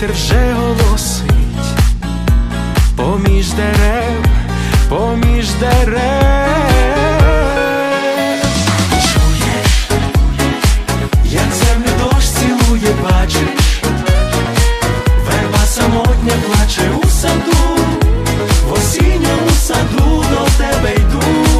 вітер вже голосить поміж дерев, поміж дерев. Чуєш, як землю дощ цілує, бачиш, верба самотня плаче у саду, в осінньому саду до тебе йду.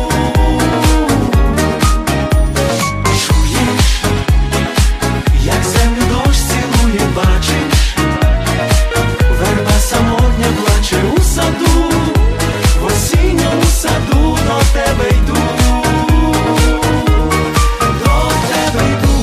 Чуєш, як землю дощ цілує, бачиш, верба самотня плаче у саду, в осінньому саду до тебе йду. До тебе йду.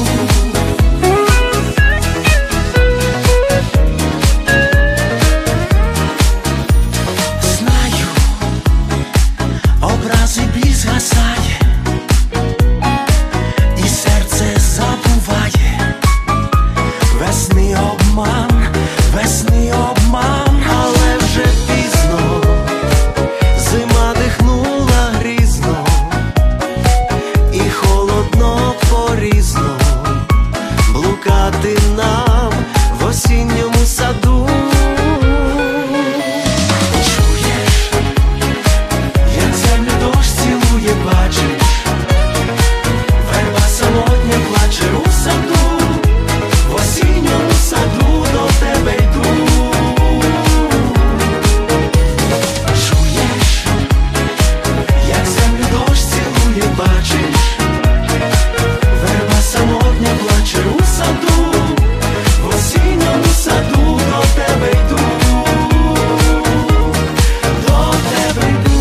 Знаю, образи біль згасає, і серце забуває. Весни обман, весни обман, але вже пізно, зима дихнула грізно, і холодно порізно блукати нам в осінньому саду. Чуєш, як землю дощ цілує, бачиш, верба самотня плаче у саду, в осінньому саду до тебе йду. Чуєш, як землю дощ цілує, бачиш, верба самотня плаче у саду, в осінньому саду до тебе йду. До тебе йду.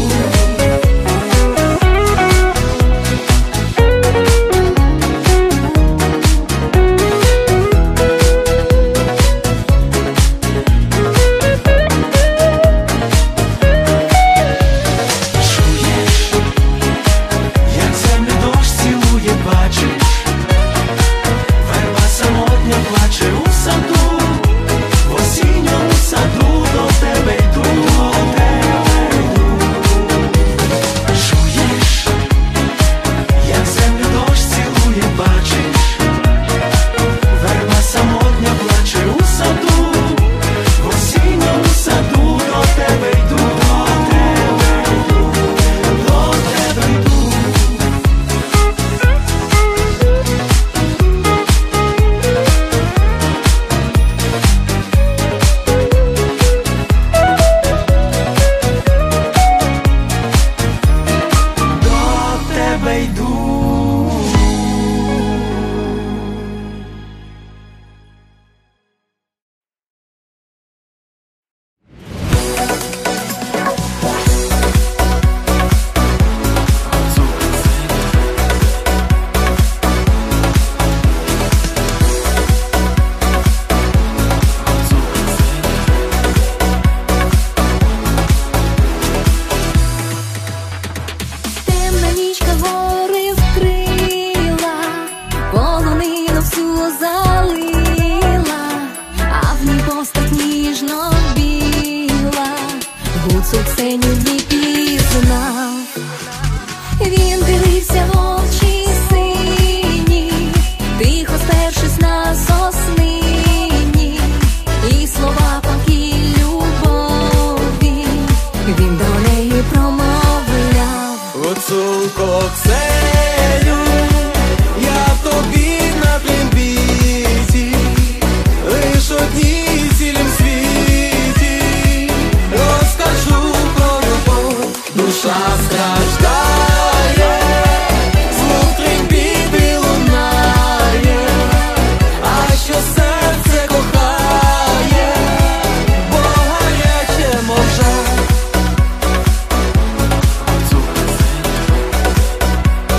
Чуєш, як землю дощ цілує, бачиш, верба самотня плаче у саду, в осінньому саду до тебе йду. Чуєш, як землю дощ цілує, бачиш, верба самотня плаче у саду, в осінньому саду до тебе йду. До тебе йду. До тебе йду. Темна нічка гори вкрила, полонину всю залила, а в ній постать ніжно біла, гуцул Ксеню не пізнав. Він дивився в очі сині, тихо спершись на соснині, і слова палкі любові він до неї промовляв. Гуцулко Ксеню, я тобі на трембіті, лиш одній цілім світі розкажу про любов. Душа страждає, звук трембіти лунає, а що серце кохає, бо гаряче може.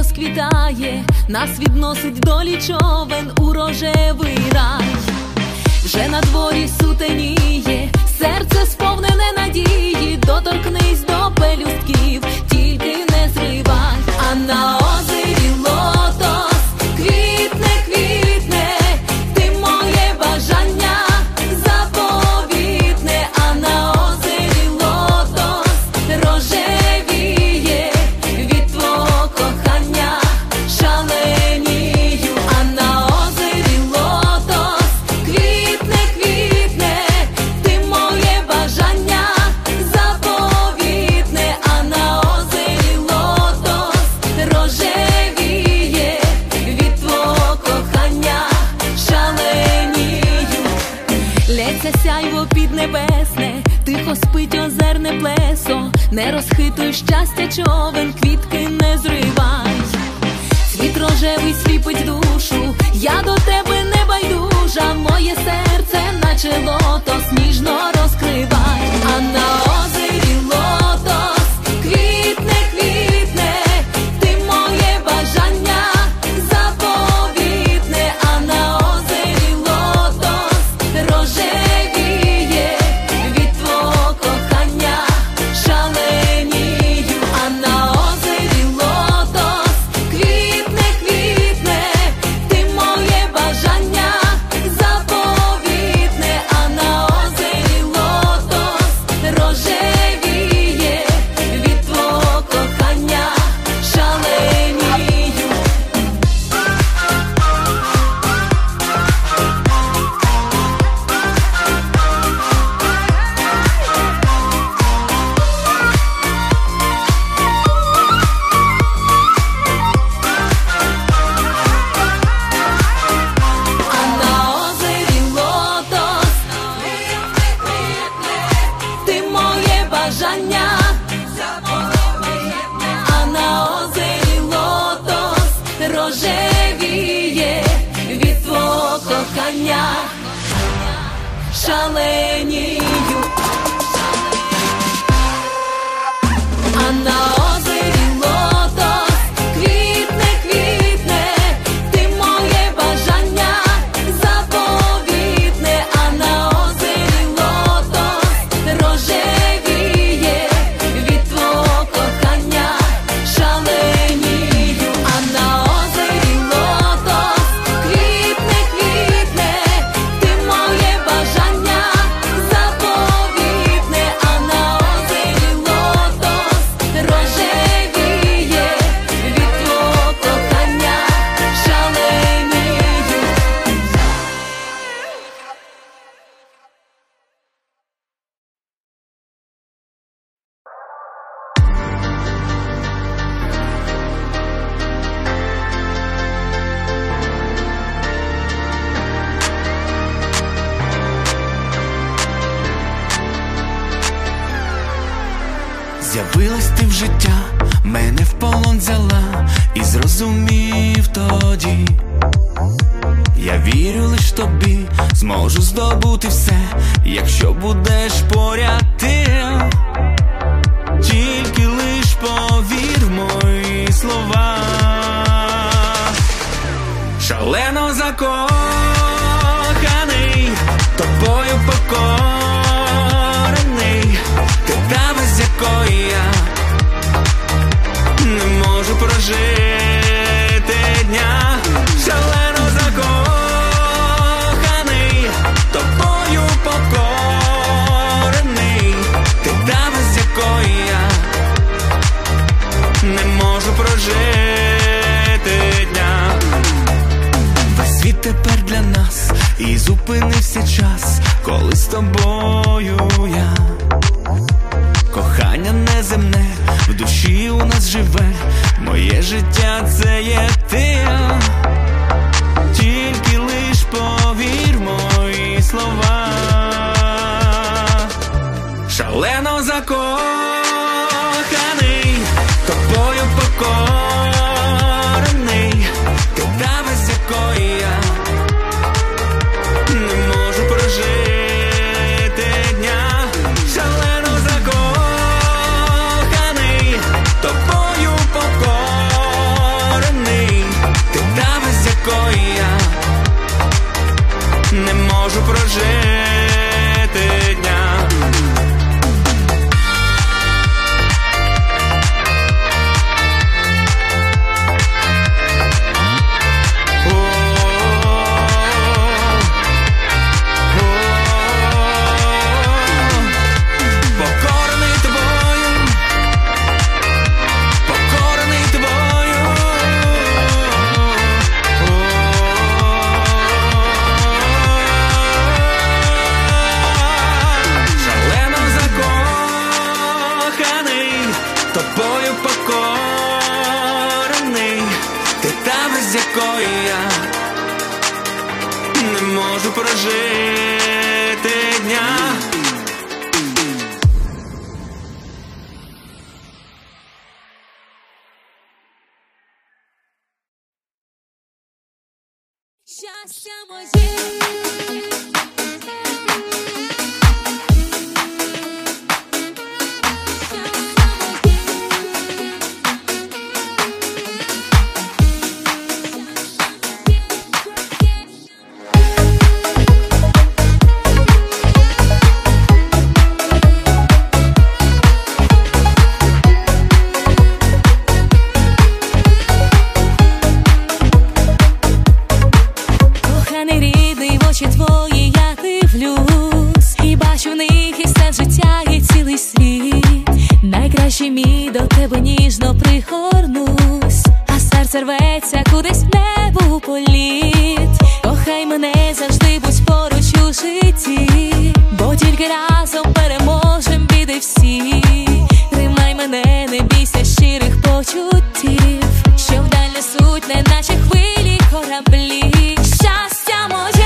розквітає, нас відносить долі човен у рожевий рай. Вже на дворі сутеніє, серце сповнене надії, доторкнись до пелюстків, тільки не зривай. А на озері лотос квітне, квітне, ти моє бажання заповітне. А на озері лотос рожевіє, від твого кохання шаленію. А на озері лотос квітне, квітне, ти моє бажання заповітне. А на озері лотос рожевіє, від твого кохання шаленію. Лється сяйво піднебесне, тихо спить озерне плесо, не розхитуй щастя човен, квітки не зривай. Світ рожевий сліпить душу, я до тебе не байдужа, моє серце наче лотос ніжно розкривай. А на озері лотос квітне, квітне, ти моє бажання заповітне. А на озері лотос рожевіє, від твого кохання шаленію. А на озері лотос квітне, квітне, ти моє бажання заповітне. А на озері лотос рожевіє, від твого кохання шаленію. А на озері лотос ти моє бажання заповітне. А на озері лотос рожевіє, від твого кохання шаленію. А на озері лотос квітне, квітне, ти моє бажання заповітне. А на озері лотос рожевіє, від твого кохання шаленію. А на озері лотос квітне, квітне, ти моє бажання заповітне. А на озері лотос рожевіє, від твого кохання шаленію. З'явилась ти в життя, мене в полон взяла, і зрозумів тоді, я вірю лиш тобі, зможу здобути все, якщо будеш поряд ти. Тільки лиш повір в мої слова. Шалено закоханий, тобою покорений, ти та, без якої я не можу прожити дня. Шалено закоханий, тобою покорений, ти та, без якої я не можу прожити дня. Весь світ тепер для нас, і зупинився час, коли з тобою я. Кохання неземне в душі у нас живе, моє життя це є ти. Тільки лиш повір в мої слова. Шалено закоханий, тобою покорений, ти та, без якої я не можу прожити дня. Шалено закоханий, тобою покорений, без якої я не можу прожити дня. Щастя моє. Твої я дивлюсь, і бачу в них і все життя, і цілий світ. Найкращий мій, до тебе ніжно пригорнусь, а серце рветься кудись в небо у політ. Кохай мене завжди, будь поруч у житті, бо тільки разом переможем біди всі. Тримай мене, не бійся щирих почуттів, що вдаль несуть, неначе хвилі кораблі. Щастя моє.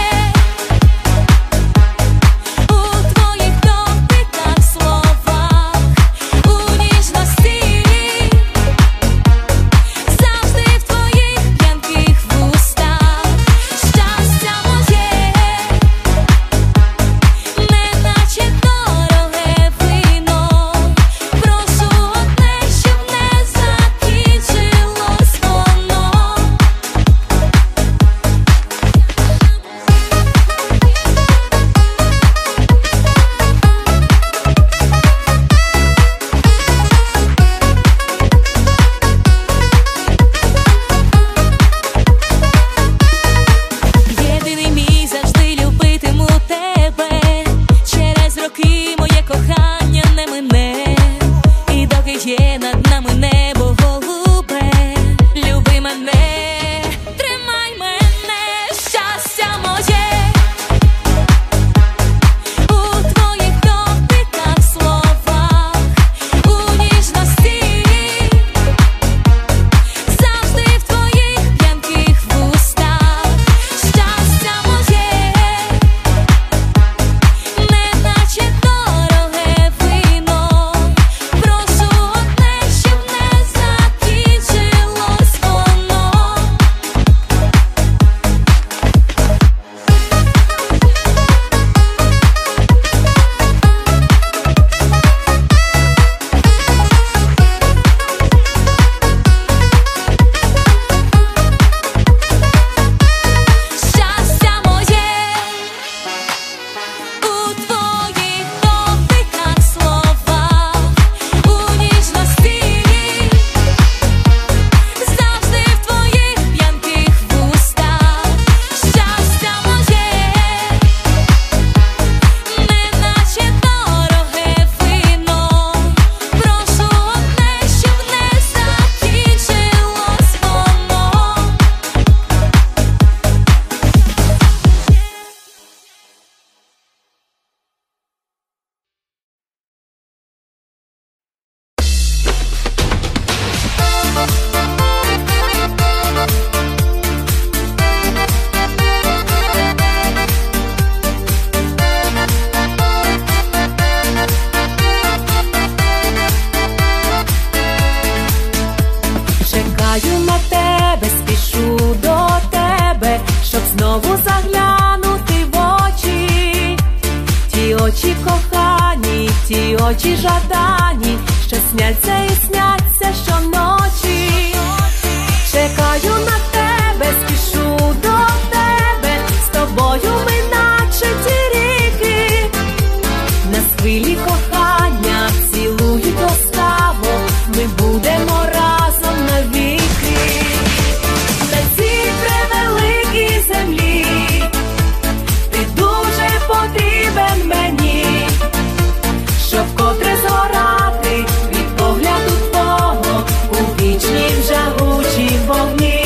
Є над нами небо голубе, люби мене, тримай мене, щастя моє. У твоїх дотиках, словах, у ніжності, завжди в твоїх п'янких вустах. Щастя моє, неначе дороге вино, прошу щоб не закінчилось воно. Щастя моє, у твоїх дотиках, словах, у ніжності, завжди в твоїх п'янких вустах. Щастя моє, неначе дороге вино, прошу одне, щоб не закінчилось воно. Чекаю на тебе, спішу до тебе, щоб знову заглянути в очі. Ті очі кохані, ті очі жадані, що сняться і сняться щоночі. Чекаю на тебе, спішу до тебе, з тобою ми наче ті ріки. Нас хвилі кохання цілують ласкаво, ми будемо разом навіки. На цій превеликій землі ти дуже потрібен мені, щоб вкотре згорати від погляду твого у вічній жагучій вогні.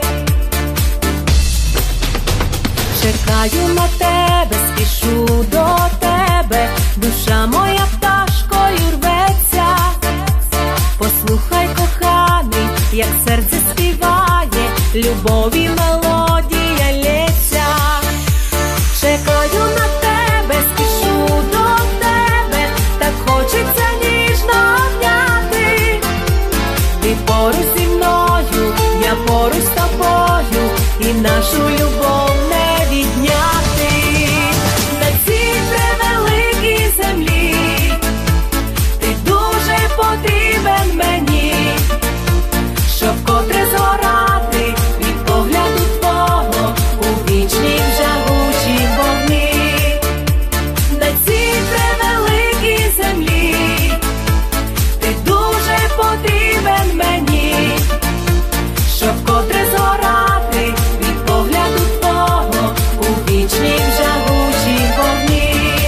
Чекаю на тебе, спішу до тебе, душа моя пташкою рветься. Послухай, коханий, як серце співає, любові мелодія лється. Чекаю на тебе, спішу до тебе, так хочеться ніжно обняти. Ти поруч зі мною, я поруч з тобою, і нашу любов не відняти. На цій превеликій землі ти дуже потрібен мені, щоб котре згорати від погляду твого у вічнім жагучім вогні. На цій превеликій землі ти дуже потрібен мені, щоб котре згорати від погляду твого у вічнім жагучім вогні.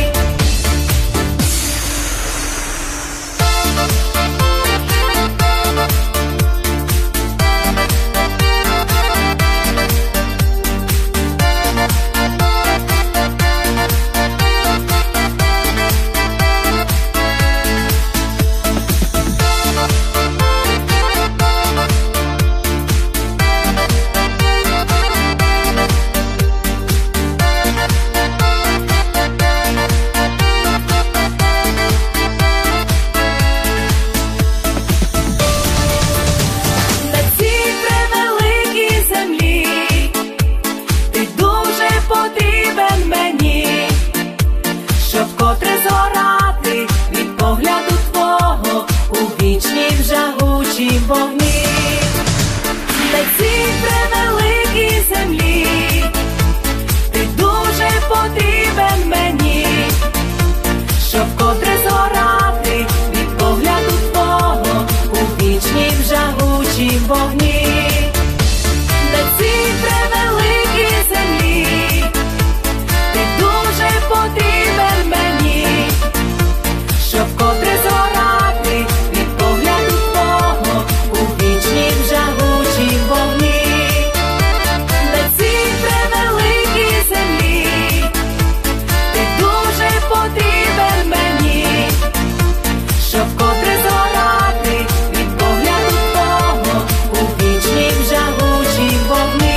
Вогні. На цій превеликій землі ти дуже потрібен мені, щоб котре згорати від погляду твого у вічнім жагучім вогні. На цій превеликій землі ти дуже потрібен мені, щоб котре згорати від погляду твого у вічнім жагучім вогні. На цій превеликій землі ти дуже потрібен мені, щоб котре згорати від погляду твого у вічнім жагучім вогні.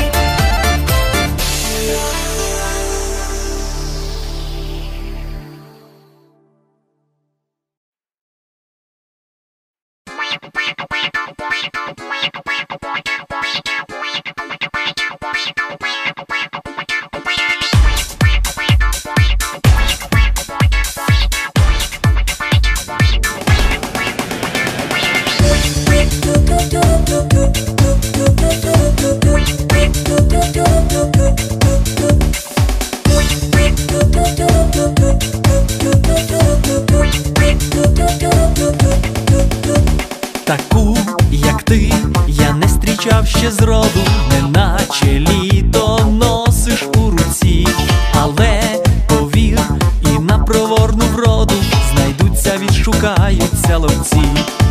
Таку, як ти, я не зустрічав ще зроду, неначе літо носиш у руці. Але повір, і на проворну вроду знайдуться, відшукаються ловці.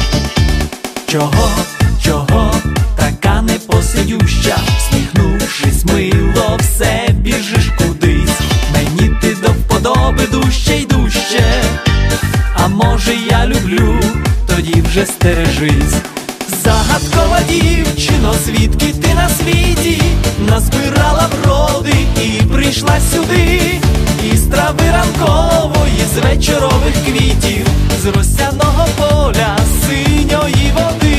Чого, така непосидюща, всміхнувшись мило, все біжиш кудись. Мені ти до вподоби дужче й дужче, а може я люблю, тоді вже стережись. Загадкова дівчино, звідки ти на світі назбирала вроди і прийшла сюди, із трави ранкової, з вечорових квітів, з росяного поля, синьої води.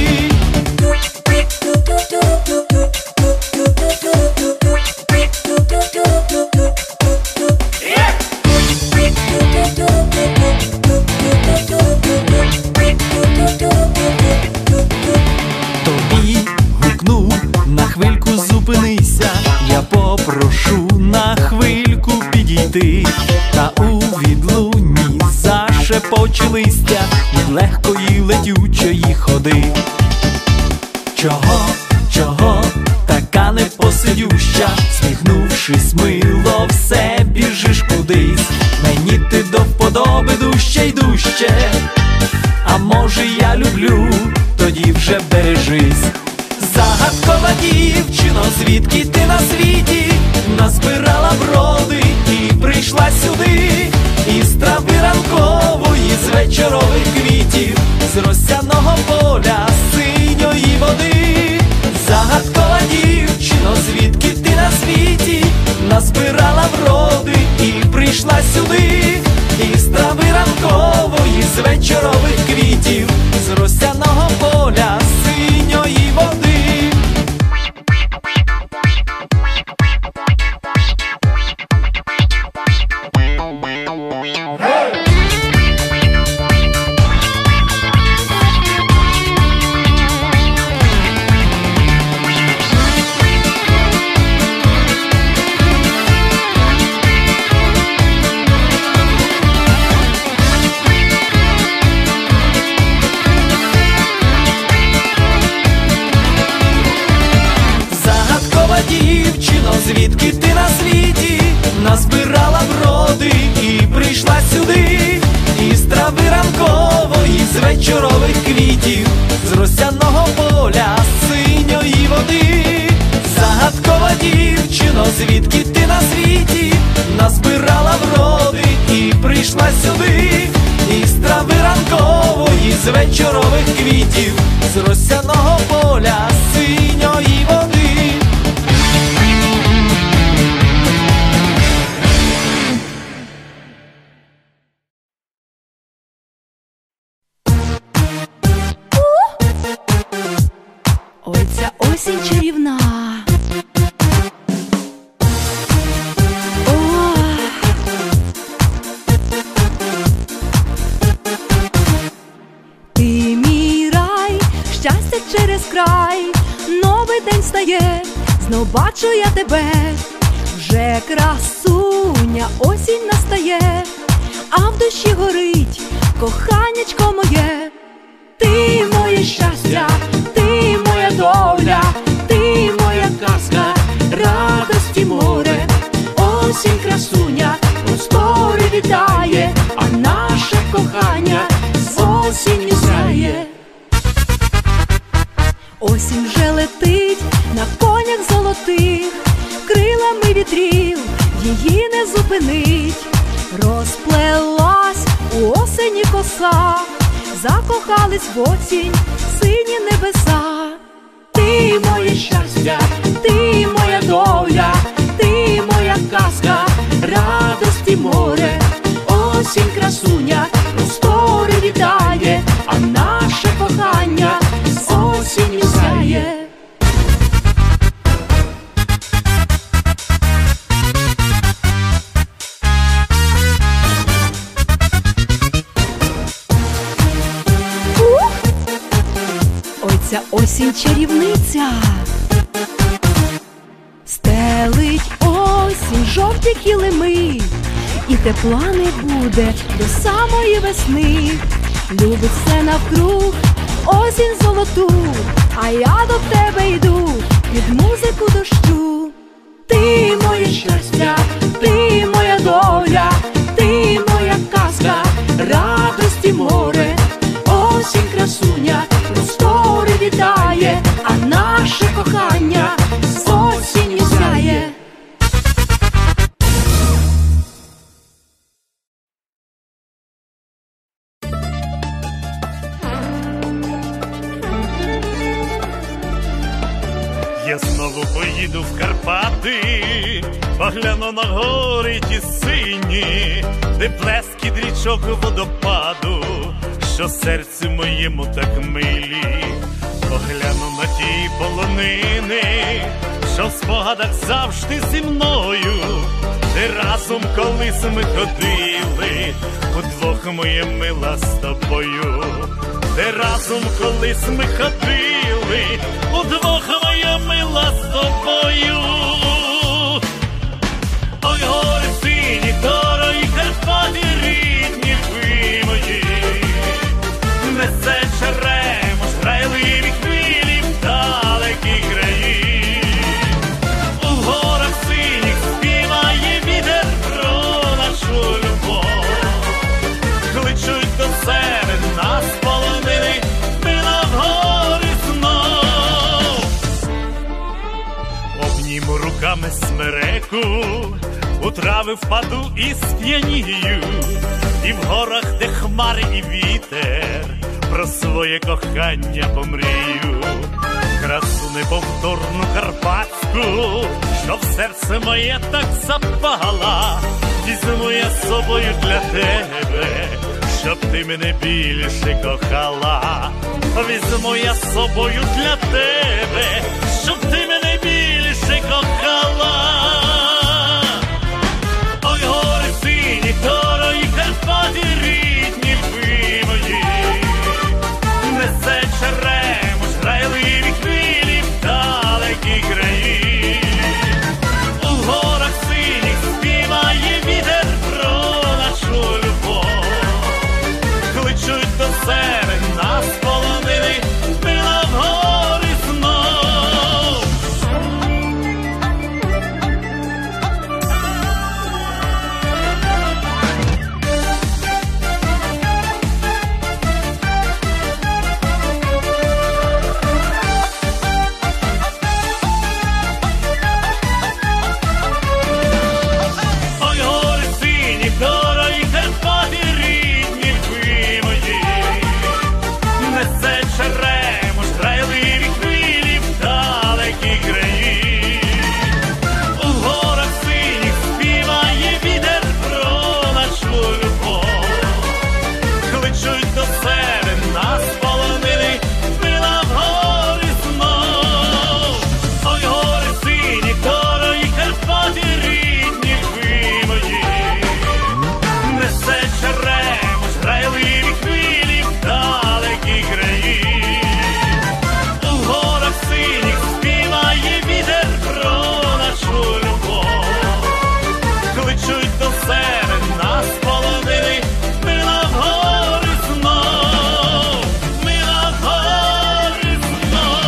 Тобі гукну, на хвильку зупинися, я попрошу на хвильку підійти. Та у відлунні зашепоче листя від легкої летючої ходи. Чого, така непосидюща, сміхнувшись мило, все біжиш кудись. Мені ти до вподоби дужче й дужче, а може я люблю, тоді вже бережись. Загадкова дівчино, звідки ти на світі назбирала вроди і прийшла сюди, із трави ранкової, з вечорових квітів, з росяного поля, синьої води. Загадкова дівчино, звідки ти на світі назбирала вроди і прийшла сюди, із трави ранкової, з вечорових квітів, з росяного поля, синьої води. Дівчино, звідки ти на світі назбирала вроди і прийшла сюди, із трави ранкової, з вечорових квітів, з росяного поля, синьої води. Загадкова дівчино, звідки ти на світі назбирала вроди і прийшла сюди, із трави ранкової, з вечорових квітів, з росяного поля, синьої води. Ой, ця осінь чарівна. Ти мій рай, щастя через край, новий день стає, знов бачу я тебе. Вже красуня, осінь настає, а в душі горить коханячко моє. Ти моє щастя, ти моя доля, ти моя казка, радості море. Осінь красуня, простори вітає, а наше кохання з осінню сяє. Осінь вже летить на конях золотих, крилами вітрів її не зупинить. Розплелась у осені коса, закохались в осінь сині небеса. Ти моє щастя, ти моя доля, ти моя казка, радості море. Осінь красуня, простори вітає, а наше кохання з осінню сяє. Ой, ця осінь чарівниця. Стелить осінь жовті килими, і тепла не буде до самої весни. Любить все навкруг осінь золоту, а я до тебе йду під музику дощу. Ти моє щастя, ти моя доля, ти моя казка, радості море. Осінь красуня, простори вітає, а наше кохання з осінню сяє. Я знову поїду в Карпати, погляну на гори ті сині, де плескіт річок водопаду, що серцю моєму так милі. Погляну на ті полонини, що в спогадах завжди зі мною, де разом колись ми ходили, удвох, моє мила, з тобою. Де разом колись ми ходили, удвох, моя мила, з тобою. Ой, гори сині, дорогі Карпати, рідні ви мої, несе черемо, грайливі хвилі в далекі краї. У горах синіх співає вітер про нашу любов, кличуть до себе нас полонини, ми на гори знов. Обніму руками смереку, у трави впаду і сп'янію, і в горах, де хмари і вітер, про своє кохання помрію. красу неповторну карпатську, що в серце моє так запала. Візьму я з собою для тебе, щоб ти мене більше кохала. Візьму я з собою для тебе, щоб ти мене більше кохала. Ой, гори сині, дорогі Карпати, рідні ви мої, несе черемош, грайливі хвилі в далекі краї. У горах синіх співає вітер про нашу любов, кличуть до себе нас полонини, мила в гори знов. Ой, гори сині, дорогі Карпати, рідні ви мої, несе черемош, грайливі хвилі в далекі краї. У горах синіх співає вітер про нашу любов, кличуть до себе нас полонини, мила в гори знов. Ой, гори сині, дорогі Карпати, рідні ви мої, несе черемош, грайливі хвилі в далекі краї. У горах синіх співає вітер про нашу любов, кличуть до себе нас полонини, мила в гори знов, мила в гори знов.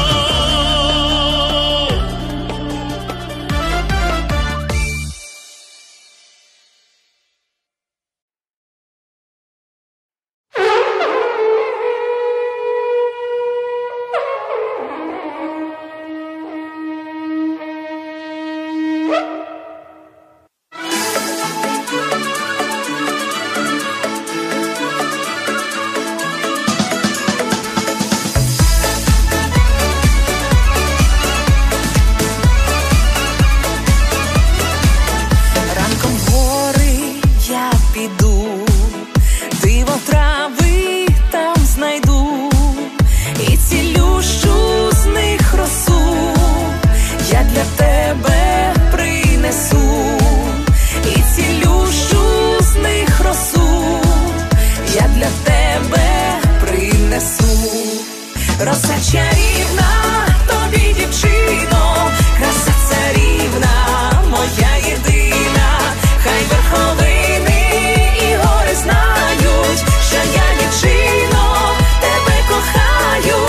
Ранком в гори я піду, диво трави там знайду, і цілющу з них росу я для тебе принесу, і цілющу з них росу я для тебе принесу. Роса чарівна, тобі, дівчино, краса царівна, моя єдина, хай верховини і гори знають, що я, дівчино, тебе кохаю.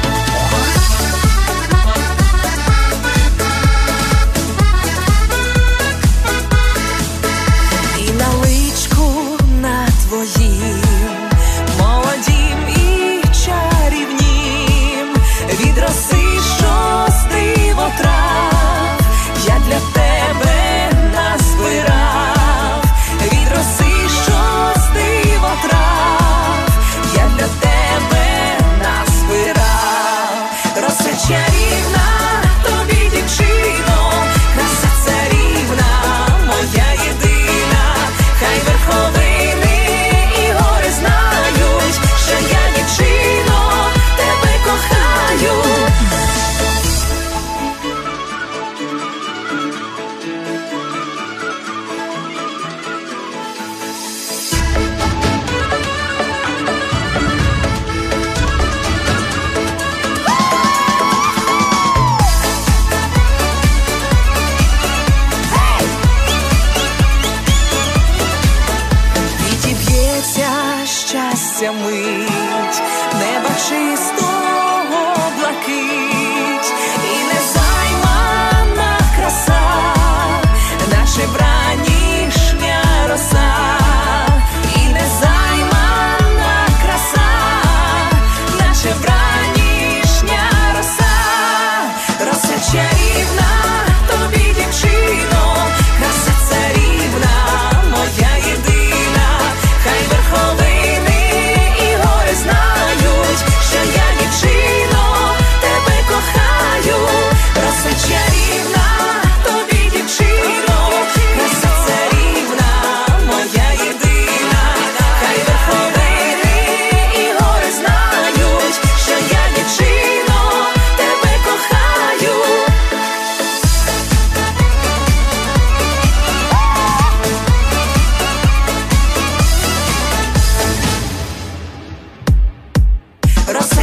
І на личку на твоїм, молодім і чарівнім, від роси, що з дивотрав, я для тебе назбирав, від роси, що з дивотрав, я для тебе назбирав. Роса чарівна, тобі, дівчино, краса царівна, моя єдина, хай верховини і гори знають, що я, дівчино, тебе кохаю. Відіб'ється щастя мить, неба чистого блакить, і незаймана краса, наче вранішня роса, і незаймана краса, наче вранішня роса. Роса чарівна, тобі, дівчино, краса царівна, моя єдина, хай верховини і гори знають, що я,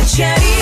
чарівна.